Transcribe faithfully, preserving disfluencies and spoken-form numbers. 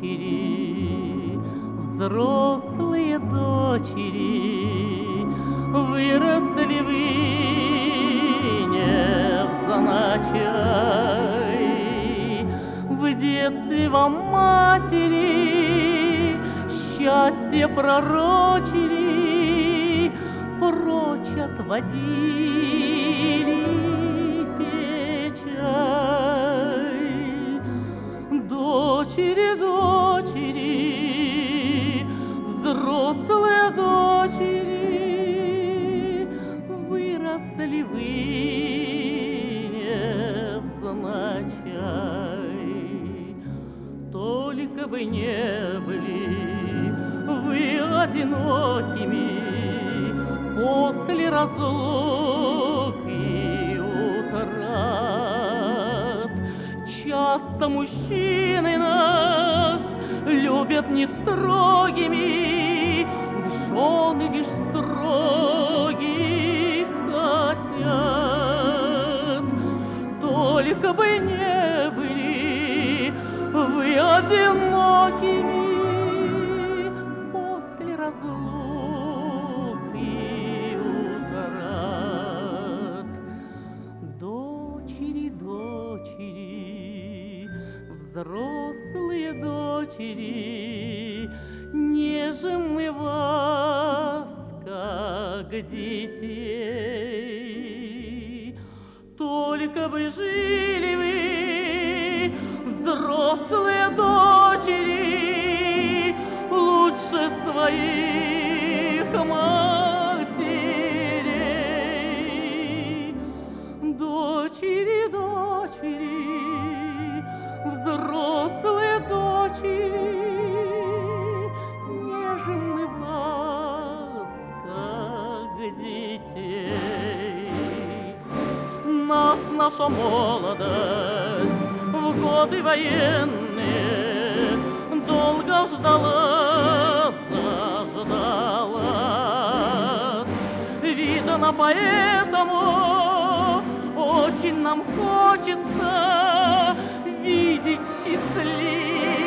дочери, взрослые дочери, выросли вы невзначай. В детстве вам матери счастье пророчили, прочь отводили печаль. Дочери, дочери, взрослые дочери, выросли вы невзначай. Только бы не были вы одинокими после разлук и утрат. Часто мужчины нас любят не строгими, в жены лишь строгих хотят. Только бы не были вы одинокими после разлук и утрат. Дочери, дочери, взрослые дочери, нежим мы вас, как детей. Только бы жили вы, взрослые дочери, лучше своих матерей. Дочери, дочери, взрослые дочери, нежим мы вас, как детей. Нас наша молодость в годы военные долго ждала, заждалась. Видно, поэтому очень нам хочется видеть счастливых